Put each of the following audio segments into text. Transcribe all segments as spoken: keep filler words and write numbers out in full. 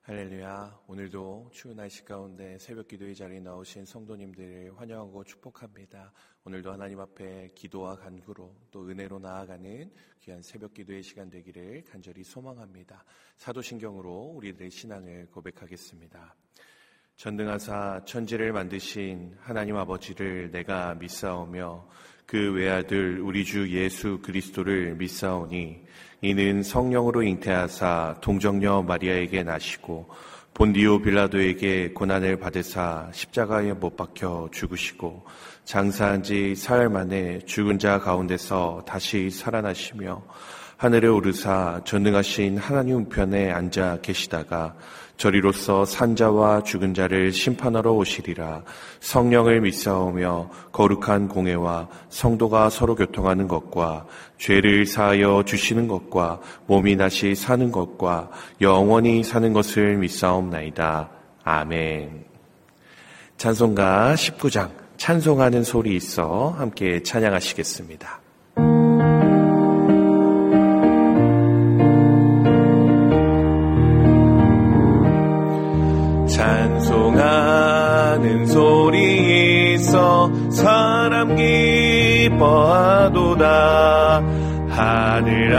할렐루야. 오늘도 추운 날씨 가운데 새벽 기도의 자리에 나오신 성도님들을 환영하고 축복합니다. 오늘도 하나님 앞에 기도와 간구로 또 은혜로 나아가는 귀한 새벽 기도의 시간 되기를 간절히 소망합니다. 사도신경으로 우리들의 신앙을 고백하겠습니다. 전능하사 천지를 만드신 하나님 아버지를 내가 믿사오며 그 외아들 우리 주 예수 그리스도를 믿사오니 이는 성령으로 잉태하사 동정녀 마리아에게 나시고 본디오 빌라도에게 고난을 받으사 십자가에 못 박혀 죽으시고 장사한 지 사흘 만에 죽은 자 가운데서 다시 살아나시며 하늘에 오르사 전능하신 하나님 우편에 앉아 계시다가 저리로서 산자와 죽은 자를 심판하러 오시리라. 성령을 믿사오며 거룩한 공회와 성도가 서로 교통하는 것과 죄를 사하여 주시는 것과 몸이 다시 사는 것과 영원히 사는 것을 믿사옵나이다. 아멘. 찬송가 십구 장 찬송하는 소리 있어 함께 찬양하시겠습니다. 찬송하는 소리 있어 사람 기뻐하도다. 하늘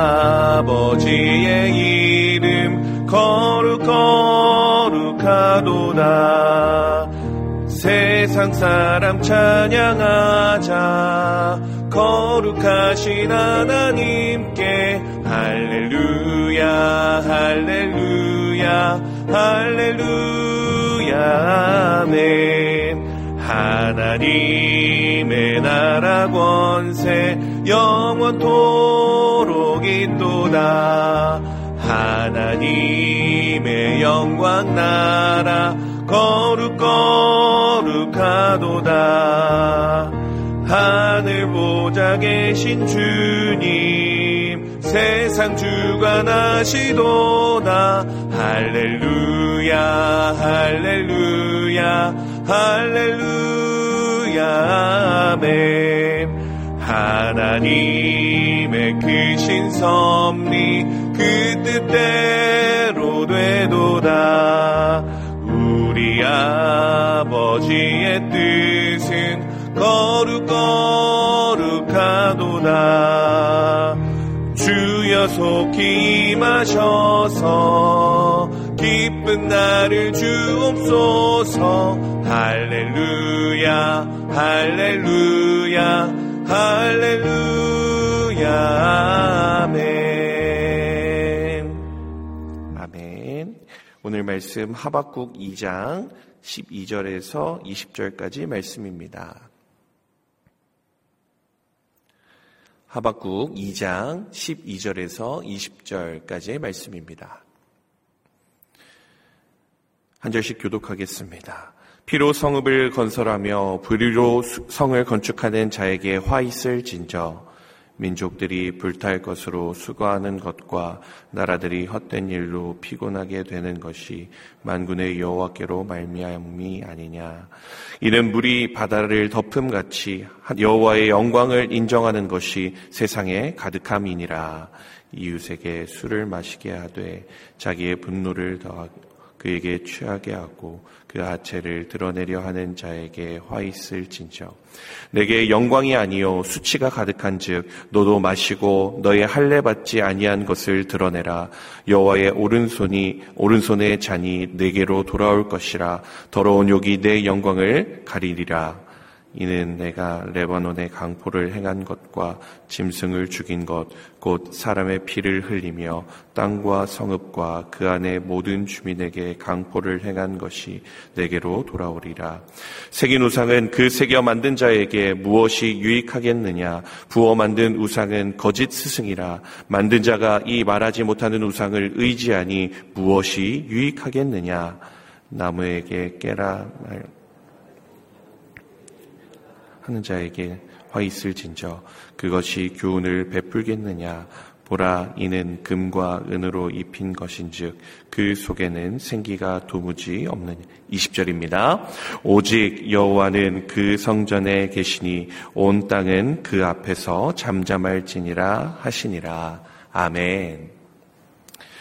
아버지의 이름 거룩 거룩하도다. 세상 사람 찬양하자. 거룩하신 하나님께 할렐루야 할렐루야 할렐루야 아멘. 하나님의 나라 권세 영원토록 있도다. 하나님의 영광 나라 거룩 거룩하도다. 하늘 보좌 계신 주님 세상 주관하시도다. 할렐루야 할렐루야 할렐루야 아멘. 하나님의 크신 섭리 그 뜻대로 되도다. 우리 아버지의 뜻은 거룩 거룩하도다. 주여 속히 임하셔서 기쁜 날을 주옵소서. 할렐루야 할렐루야 할렐루야 아멘. 아멘. 오늘 말씀 하박국 이 장 십이 절에서 이십 절까지 말씀입니다. 하박국 이 장 십이 절에서 이십 절까지의 말씀입니다. 한 절씩 교독하겠습니다. 피로 성읍을 건설하며 불의로 성을 건축하는 자에게 화 있을진저. 민족들이 불탈 것으로 수고하는 것과 나라들이 헛된 일로 피곤하게 되는 것이 만군의 여호와께로 말미암이 아니냐. 이는 물이 바다를 덮음같이 여호와의 영광을 인정하는 것이 세상에 가득함이니라. 이웃에게 술을 마시게 하되 자기의 분노를 더하고 그에게 취하게 하고 그 하체를 드러내려 하는 자에게 화 있을진저. 내게 영광이 아니요 수치가 가득한즉 너도 마시고 너의 할례 받지 아니한 것을 드러내라. 여호와의 오른손이 오른손의 잔이 내게로 돌아올 것이라. 더러운 욕이 내 영광을 가리리라. 이는 내가 레바논의 강포를 행한 것과 짐승을 죽인 것 곧 사람의 피를 흘리며 땅과 성읍과 그 안의 모든 주민에게 강포를 행한 것이 내게로 돌아오리라. 새긴 우상은 그 새겨 만든 자에게 무엇이 유익하겠느냐. 부어 만든 우상은 거짓 스승이라. 만든 자가 이 말하지 못하는 우상을 의지하니 무엇이 유익하겠느냐. 나무에게 깨라 말 하는 자에게 화 있을진저 그것이 교훈을 베풀겠느냐. 보라, 이는 금과 은으로 입힌 것인즉 그 속에는 생기가 도무지 없느냐. 이십 절입니다. 오직 여호와는 그 성전에 계시니 온 땅은 그 앞에서 잠잠할지니라 하시니라. 아멘.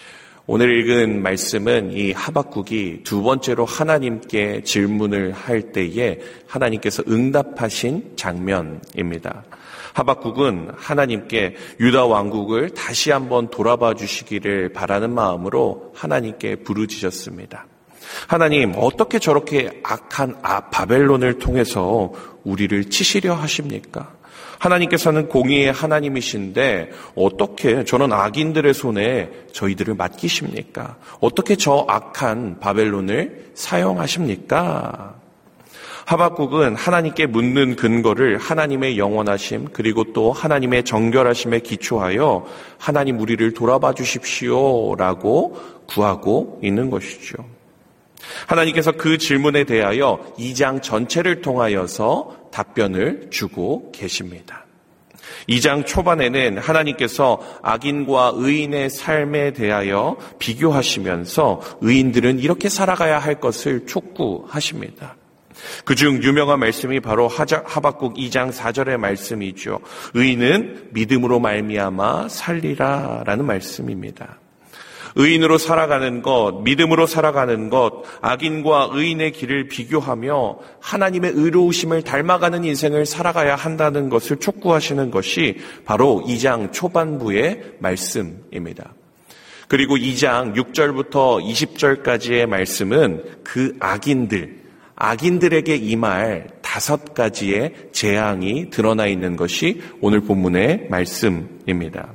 오늘 읽은 말씀은 이 하박국이 두 번째로 하나님께 질문을 할 때에 하나님께서 응답하신 장면입니다. 하박국은 하나님께 유다 왕국을 다시 한번 돌아봐 주시기를 바라는 마음으로 하나님께 부르짖었습니다. 하나님, 어떻게 저렇게 악한 아, 바벨론을 통해서 우리를 치시려 하십니까? 하나님께서는 공의의 하나님이신데 어떻게 저런 악인들의 손에 저희들을 맡기십니까? 어떻게 저 악한 바벨론을 사용하십니까? 하박국은 하나님께 묻는 근거를 하나님의 영원하심 그리고 또 하나님의 정결하심에 기초하여 하나님 우리를 돌아봐 주십시오라고 구하고 있는 것이죠. 하나님께서 그 질문에 대하여 이 장 전체를 통하여서 답변을 주고 계십니다. 이 장 초반에는 하나님께서 악인과 의인의 삶에 대하여 비교하시면서 의인들은 이렇게 살아가야 할 것을 촉구하십니다. 그중 유명한 말씀이 바로 하박국 이 장 사 절의 말씀이죠. 의인은 믿음으로 말미암아 살리라 라는 말씀입니다. 의인으로 살아가는 것, 믿음으로 살아가는 것, 악인과 의인의 길을 비교하며 하나님의 의로우심을 닮아가는 인생을 살아가야 한다는 것을 촉구하시는 것이 바로 이 장 초반부의 말씀입니다. 그리고 이 장 육 절부터 이십 절까지의 말씀은 그 악인들, 악인들에게 임할 다섯 가지의 재앙이 드러나 있는 것이 오늘 본문의 말씀입니다.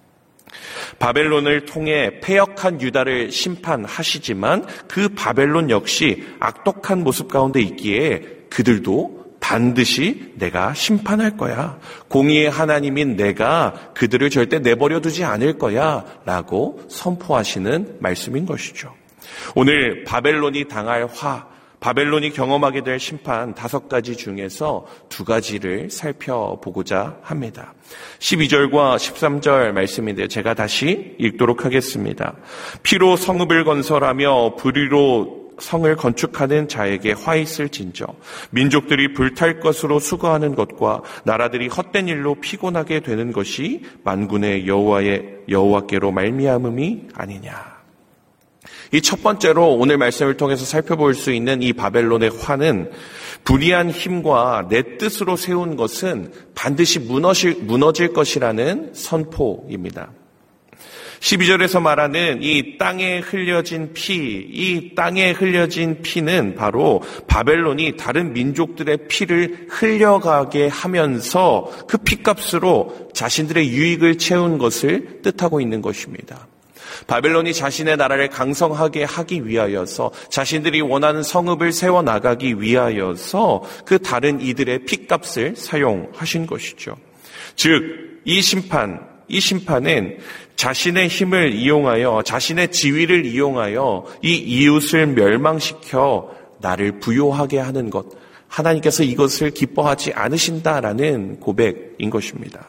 바벨론을 통해 패역한 유다를 심판하시지만 그 바벨론 역시 악독한 모습 가운데 있기에 그들도 반드시 내가 심판할 거야. 공의의 하나님인 내가 그들을 절대 내버려 두지 않을 거야 라고 선포하시는 말씀인 것이죠. 오늘 바벨론이 당할 화, 바벨론이 경험하게 될 심판 다섯 가지 중에서 두 가지를 살펴보고자 합니다. 십이 절과 십삼 절 말씀인데 제가 다시 읽도록 하겠습니다. 피로 성읍을 건설하며 불의로 성을 건축하는 자에게 화 있을진저 민족들이 불탈 것으로 수고하는 것과 나라들이 헛된 일로 피곤하게 되는 것이 만군의 여호와의 여호와께로 말미암음이 아니냐. 이 첫 번째로 오늘 말씀을 통해서 살펴볼 수 있는 이 바벨론의 화는 불의한 힘과 내 뜻으로 세운 것은 반드시 무너질, 무너질 것이라는 선포입니다. 십이 절에서 말하는 이 땅에 흘려진 피, 이 땅에 흘려진 피는 바로 바벨론이 다른 민족들의 피를 흘려가게 하면서 그 피값으로 자신들의 유익을 채운 것을 뜻하고 있는 것입니다. 바벨론이 자신의 나라를 강성하게 하기 위하여서 자신들이 원하는 성읍을 세워나가기 위하여서 그 다른 이들의 핏값을 사용하신 것이죠. 즉, 이 심판, 이 심판은 자신의 힘을 이용하여 자신의 지위를 이용하여 이 이웃을 멸망시켜 나를 부요하게 하는 것, 하나님께서 이것을 기뻐하지 않으신다라는 고백인 것입니다.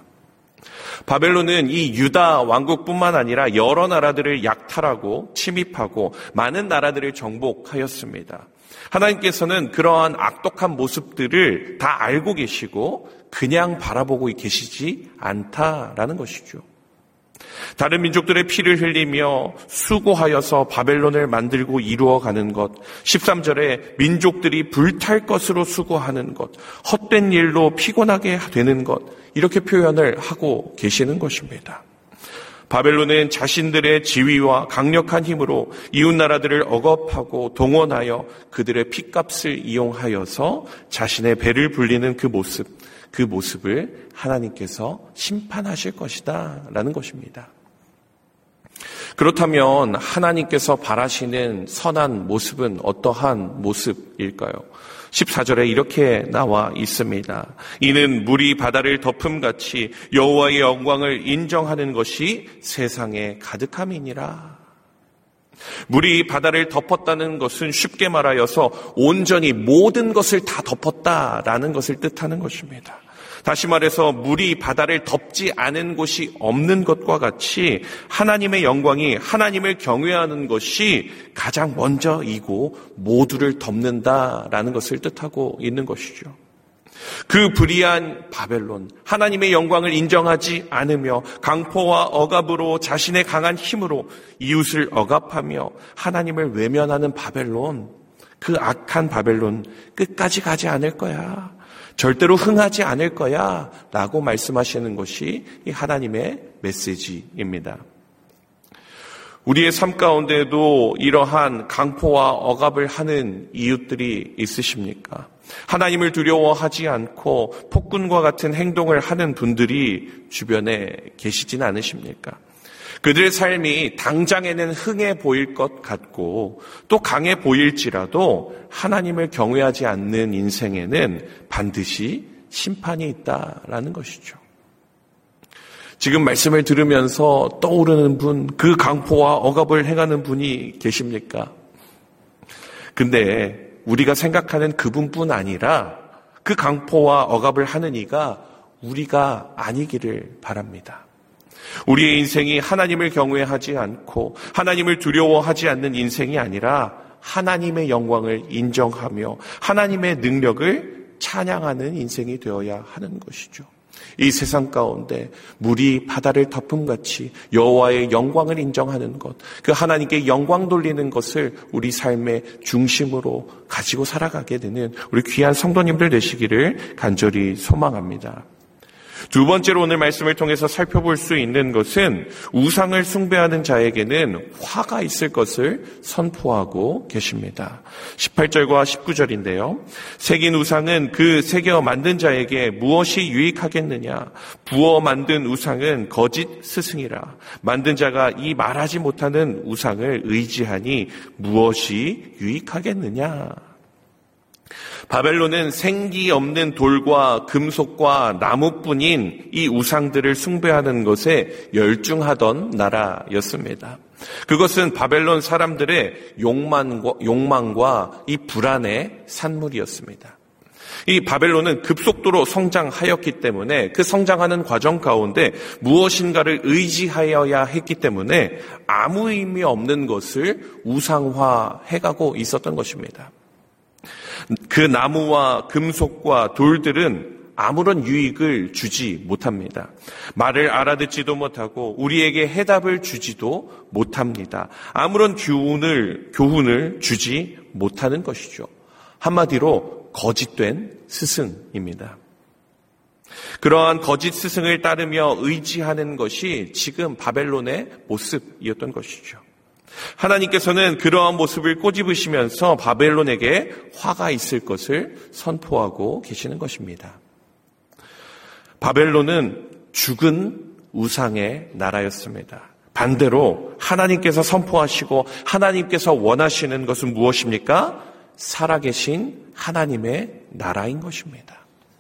바벨론은 이 유다 왕국뿐만 아니라 여러 나라들을 약탈하고 침입하고 많은 나라들을 정복하였습니다. 하나님께서는 그러한 악독한 모습들을 다 알고 계시고 그냥 바라보고 계시지 않다라는 것이죠. 다른 민족들의 피를 흘리며 수고하여서 바벨론을 만들고 이루어가는 것, 십삼 절에 민족들이 불탈 것으로 수고하는 것, 헛된 일로 피곤하게 되는 것, 이렇게 표현을 하고 계시는 것입니다. 바벨론은 자신들의 지위와 강력한 힘으로 이웃 나라들을 억압하고 동원하여 그들의 핏값을 이용하여서 자신의 배를 불리는 그 모습, 그 모습을 하나님께서 심판하실 것이다 라는 것입니다. 그렇다면 하나님께서 바라시는 선한 모습은 어떠한 모습일까요? 십사 절에 이렇게 나와 있습니다. 이는 물이 바다를 덮음같이 여호와의 영광을 인정하는 것이 세상에 가득함이니라. 물이 바다를 덮었다는 것은 쉽게 말하여서 온전히 모든 것을 다 덮었다라는 것을 뜻하는 것입니다. 다시 말해서 물이 바다를 덮지 않은 곳이 없는 것과 같이 하나님의 영광이 하나님을 경외하는 것이 가장 먼저이고 모두를 덮는다라는 것을 뜻하고 있는 것이죠. 그 불의한 바벨론, 하나님의 영광을 인정하지 않으며 강포와 억압으로 자신의 강한 힘으로 이웃을 억압하며 하나님을 외면하는 바벨론, 그 악한 바벨론 끝까지 가지 않을 거야. 절대로 흥하지 않을 거야. 라고 말씀하시는 것이 이 하나님의 메시지입니다. 우리의 삶 가운데도 이러한 강포와 억압을 하는 이웃들이 있으십니까? 하나님을 두려워하지 않고 폭군과 같은 행동을 하는 분들이 주변에 계시진 않으십니까? 그들의 삶이 당장에는 흥해 보일 것 같고 또 강해 보일지라도 하나님을 경외하지 않는 인생에는 반드시 심판이 있다라는 것이죠. 지금 말씀을 들으면서 떠오르는 분, 그 강포와 억압을 행하는 분이 계십니까? 근데 우리가 생각하는 그분뿐 아니라 그 강포와 억압을 하는 이가 우리가 아니기를 바랍니다. 우리의 인생이 하나님을 경외하지 않고 하나님을 두려워하지 않는 인생이 아니라 하나님의 영광을 인정하며 하나님의 능력을 찬양하는 인생이 되어야 하는 것이죠. 이 세상 가운데 물이 바다를 덮음같이 여호와의 영광을 인정하는 것, 그 하나님께 영광 돌리는 것을 우리 삶의 중심으로 가지고 살아가게 되는 우리 귀한 성도님들 되시기를 간절히 소망합니다. 두 번째로 오늘 말씀을 통해서 살펴볼 수 있는 것은 우상을 숭배하는 자에게는 화가 있을 것을 선포하고 계십니다. 십팔 절과 십구 절인데요. 새긴 우상은 그 새겨 만든 자에게 무엇이 유익하겠느냐? 부어 만든 우상은 거짓 스승이라. 만든 자가 이 말하지 못하는 우상을 의지하니 무엇이 유익하겠느냐? 바벨론은 생기 없는 돌과 금속과 나무뿐인 이 우상들을 숭배하는 것에 열중하던 나라였습니다. 그것은 바벨론 사람들의 욕망과, 욕망과 이 불안의 산물이었습니다. 이 바벨론은 급속도로 성장하였기 때문에 그 성장하는 과정 가운데 무엇인가를 의지하여야 했기 때문에 아무 의미 없는 것을 우상화해가고 있었던 것입니다. 그 나무와 금속과 돌들은 아무런 유익을 주지 못합니다. 말을 알아듣지도 못하고 우리에게 해답을 주지도 못합니다. 아무런 교훈을, 교훈을 주지 못하는 것이죠. 한마디로 거짓된 스승입니다. 그러한 거짓 스승을 따르며 의지하는 것이 지금 바벨론의 모습이었던 것이죠. 하나님께서는 그러한 모습을 꼬집으시면서 바벨론에게 화가 있을 것을 선포하고 계시는 것입니다. 바벨론은 죽은 우상의 나라였습니다. 반대로 하나님께서 선포하시고 하나님께서 원하시는 것은 무엇입니까? 살아계신 하나님의 나라인 것입니다.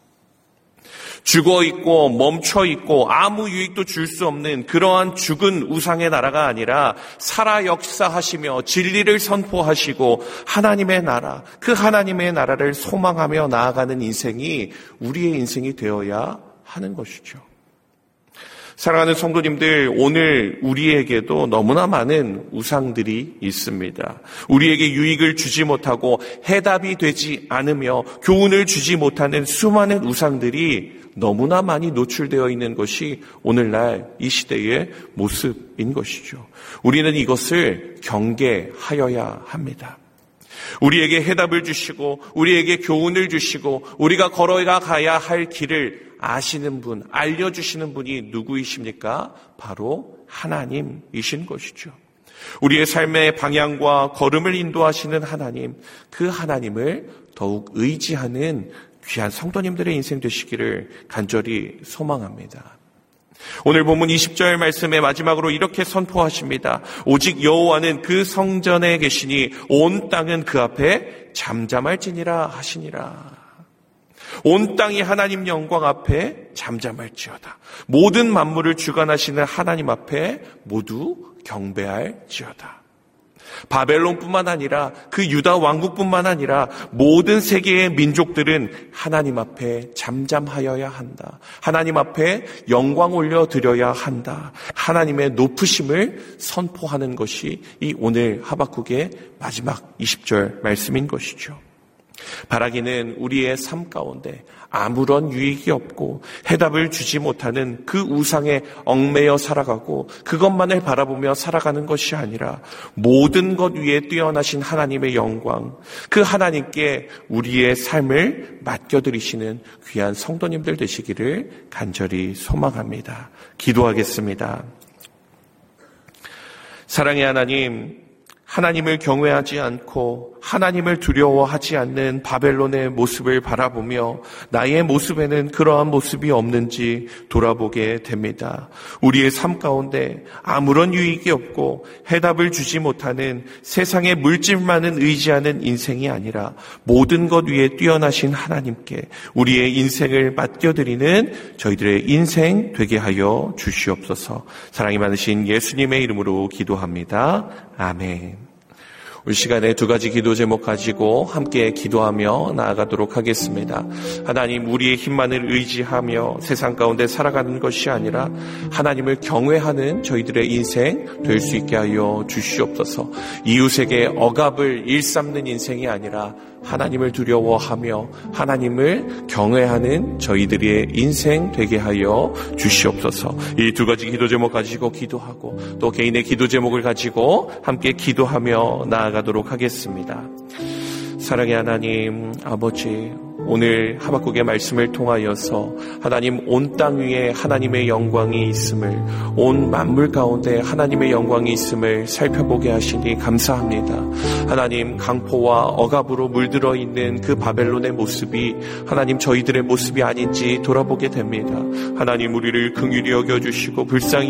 죽어있고 멈춰있고 아무 유익도 줄 수 없는 그러한 죽은 우상의 나라가 아니라 살아 역사하시며 진리를 선포하시고 하나님의 나라, 그 하나님의 나라를 소망하며 나아가는 인생이 우리의 인생이 되어야 하는 것이죠. 사랑하는 성도님들, 오늘 우리에게도 너무나 많은 우상들이 있습니다. 우리에게 유익을 주지 못하고 해답이 되지 않으며 교훈을 주지 못하는 수많은 우상들이 너무나 많이 노출되어 있는 것이 오늘날 이 시대의 모습인 것이죠. 우리는 이것을 경계하여야 합니다. 우리에게 해답을 주시고 우리에게 교훈을 주시고 우리가 걸어가 가야 할 길을 아시는 분, 알려주시는 분이 누구이십니까? 바로 하나님이신 것이죠. 우리의 삶의 방향과 걸음을 인도하시는 하나님, 그 하나님을 더욱 의지하는 귀한 성도님들의 인생 되시기를 간절히 소망합니다. 오늘 본문 이십 절 말씀의 마지막으로 이렇게 선포하십니다. 오직 여호와는 그 성전에 계시니 온 땅은 그 앞에 잠잠할지니라 하시니라. 온 땅이 하나님 영광 앞에 잠잠할지어다. 모든 만물을 주관하시는 하나님 앞에 모두 경배할지어다. 바벨론뿐만 아니라 그 유다 왕국뿐만 아니라 모든 세계의 민족들은 하나님 앞에 잠잠하여야 한다. 하나님 앞에 영광 올려드려야 한다. 하나님의 높으심을 선포하는 것이 이 오늘 하박국의 마지막 이십 절 말씀인 것이죠. 바라기는 우리의 삶 가운데 아무런 유익이 없고 해답을 주지 못하는 그 우상에 얽매여 살아가고 그것만을 바라보며 살아가는 것이 아니라 모든 것 위에 뛰어나신 하나님의 영광, 그 하나님께 우리의 삶을 맡겨드리시는 귀한 성도님들 되시기를 간절히 소망합니다. 기도하겠습니다. 사랑의 하나님, 하나님을 경외하지 않고 하나님을 두려워하지 않는 바벨론의 모습을 바라보며 나의 모습에는 그러한 모습이 없는지 돌아보게 됩니다. 우리의 삶 가운데 아무런 유익이 없고 해답을 주지 못하는 세상의 물질만은 의지하는 인생이 아니라 모든 것 위에 뛰어나신 하나님께 우리의 인생을 맡겨드리는 저희들의 인생 되게 하여 주시옵소서. 사랑이 많으신 예수님의 이름으로 기도합니다. 아멘. 우리 시간에 두 가지 기도 제목 가지고 함께 기도하며 나아가도록 하겠습니다. 하나님, 우리의 힘만을 의지하며 세상 가운데 살아가는 것이 아니라 하나님을 경외하는 저희들의 인생 될 수 있게 하여 주시옵소서. 이웃에게 억압을 일삼는 인생이 아니라 하나님을 두려워하며 하나님을 경외하는 저희들의 인생 되게 하여 주시옵소서. 이 두 가지 기도 제목 가지고 기도하고 또 개인의 기도 제목을 가지고 함께 기도하며 나아가도록 하겠습니다. 사랑의 하나님 아버지, 오늘 하박국의 말씀을 통하여서 하나님 온 땅 위에 하나님의 영광이 있음을, 온 만물 가운데 하나님의 영광이 있음을 살펴보게 하시니 감사합니다. 하나님, 강포와 억압으로 물들어 있는 그 바벨론의 모습이 하나님 저희들의 모습이 아닌지 돌아보게 됩니다. 하나님, 우리를 긍휼히 여겨주시고 불쌍히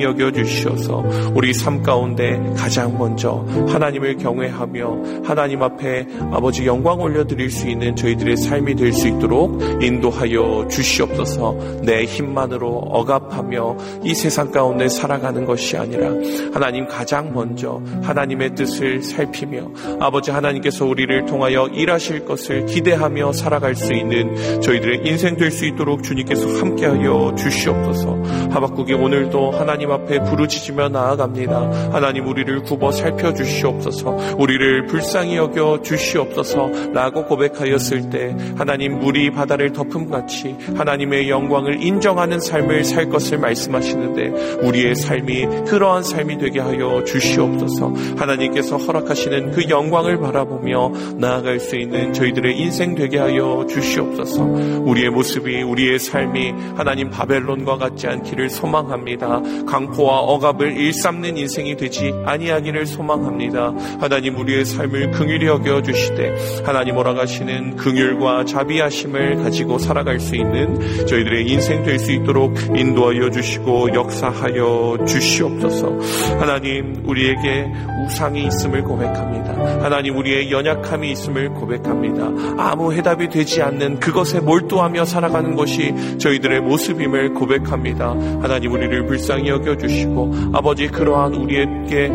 여겨주셔서 우리 삶 가운데 가장 먼저 하나님을 경외하며 하나님 앞에 아버지 영광 올려드릴 수 있는 저희들의 삶이 될 수 있도록 인도하여 주시옵소서. 내 힘만으로 억압하며 이 세상 가운데 살아가는 것이 아니라 하나님 가장 먼저 하나님의 뜻을 살피며 아버지 하나님께서 우리를 통하여 일하실 것을 기대하며 살아갈 수 있는 저희들의 인생 될 수 있도록 주님께서 함께하여 주시옵소서. 하박국이 오늘도 하나님 앞에 부르짖으며 나아갑니다. 하나님, 우리를 굽어 살펴주시옵소서. 우리를 불쌍히 여겨 주시옵소서 라고 고백하였을 때 하나님, 물이 바다를 덮음같이 하나님의 영광을 인정하는 삶을 살 것을 말씀하시는데 우리의 삶이 그러한 삶이 되게 하여 주시옵소서. 하나님께서 허락하시는 그 영광을 바라보며 나아갈 수 있는 저희들의 인생 되게 하여 주시옵소서. 우리의 모습이, 우리의 삶이 하나님 바벨론과 같지 않기를 소망합니다. 강포와 억압을 일삼는 인생이 되지 아니하기를 소망합니다. 하나님, 우리의 삶을 긍휼히 여겨주시되 하나님 허락하시는 긍휼과 자비하심을 가지고 살아갈 수 있는 저희들의 인생 될 수 있도록 인도하여 주시고 역사하여 주시옵소서. 하나님, 우리에게 우상이 있음을 고백합니다. 하나님, 우리의 연약함이 있음을 고백합니다. 아무 해답이 되지 않는 그것에 몰두하며 살아가는 것이 저희들의 모습임을 고백합니다. 하나님, 우리를 불쌍히 여겨주시고 아버지, 그러한 우리에게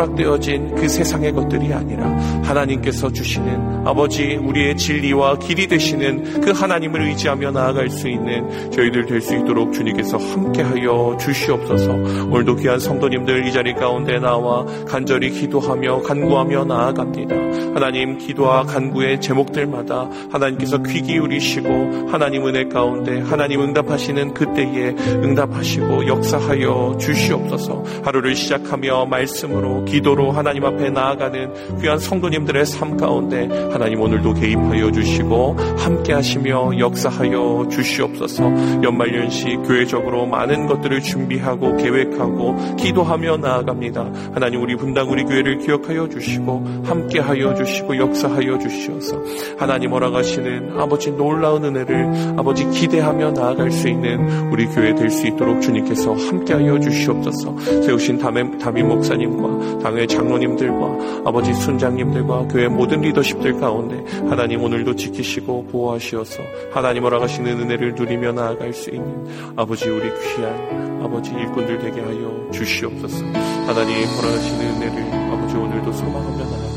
허락되어진 그 세상의 것들이 아니라 하나님께서 주시는 아버지 우리의 진리와 길이 되시는 그 하나님을 의지하며 나아갈 수 있는 저희들 될 수 있도록 주님께서 함께하여 주시옵소서. 오늘도 귀한 성도님들 이 자리 가운데 나와 간절히 기도하며 간구하며 나아갑니다. 하나님, 기도와 간구의 제목들마다 하나님께서 귀 기울이시고 하나님 은혜 가운데 하나님 응답하시는 그때에 응답하시고 역사하여 주시옵소서. 하루를 시작하며 말씀으로 기도로 하나님 앞에 나아가는 귀한 성도님들의 삶 가운데 하나님 오늘도 개입하여 주시고 함께 하시며 역사하여 주시옵소서. 연말연시 교회적으로 많은 것들을 준비하고 계획하고 기도하며 나아갑니다. 하나님, 우리 분당 우리 교회를 기억하여 주시고 함께하여 주시고 역사하여 주시옵소서. 하나님 허락하시는 아버지 놀라운 은혜를 아버지 기대하며 나아갈 수 있는 우리 교회 될 수 있도록 주님께서 함께하여 주시옵소서. 세우신 담임, 담임 목사님과 당회 장로님들과 아버지 순장님들과 교회 모든 리더십들 가운데 하나님 오늘도 지키시고 보호하시어서 하나님 허락하시는 은혜를 누리며 나아갈 수 있는 아버지 우리 귀한 아버지 일꾼들 되게 하여 주시옵소서. 하나님 허락하시는 은혜를 아버지 오늘도 소망하며 나아갑니다.